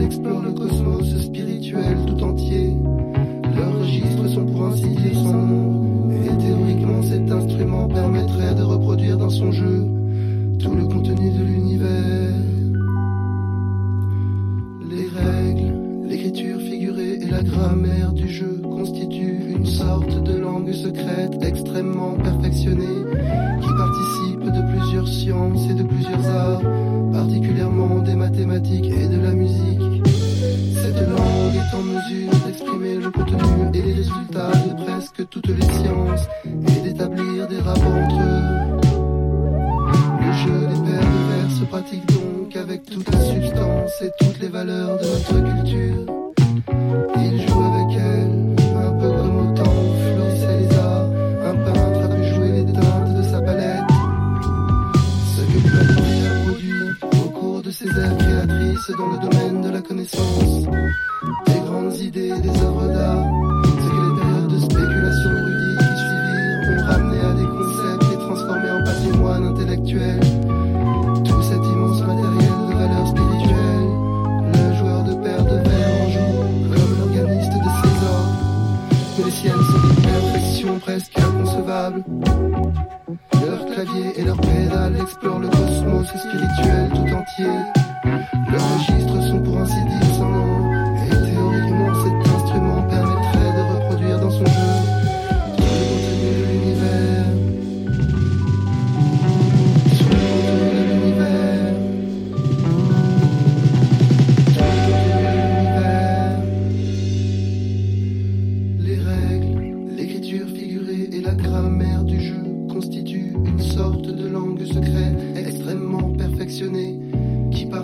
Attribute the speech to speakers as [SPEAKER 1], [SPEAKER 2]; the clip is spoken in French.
[SPEAKER 1] explore le cosmos spirituel tout entier. Leurs registres sont pour ainsi dire sans nombre, et théoriquement cet instrument permettrait de reproduire dans son jeu tout le contenu de l'univers. Les règles, l'écriture figurée et la grammaire du jeu constituent une sorte de langue secrète extrêmement perfectionnée qui participe de plusieurs sciences et de plusieurs arts, particulièrement des mathématiques et de la musique. Cette langue est en mesure d'exprimer le contenu et les résultats de presque toutes les sciences et d'établir des rapports entre eux. Le jeu des paires de vers se pratique donc avec toute la substance et toutes les valeurs de notre culture. Il joue avec elle, un peu comme au temps où florissaient les arts. Un peintre a pu jouer les teintes de sa palette. Ce que l'humanité a produit au cours de ses ères créatrices dans le domaine de la connaissance, des grandes idées, des œuvres d'art, ce que les périodes de spéculation érudite qui suivirent ont ramené à des concepts et transformés en patrimoine intellectuel. Tout cet immense matériel de valeur spirituelle, le joueur de paires de verre en joue comme l'organiste de ses ordres. Mais les siennes sont d'une perfection presque inconcevable. Leurs claviers et leurs pédales explorent le cosmos spirituel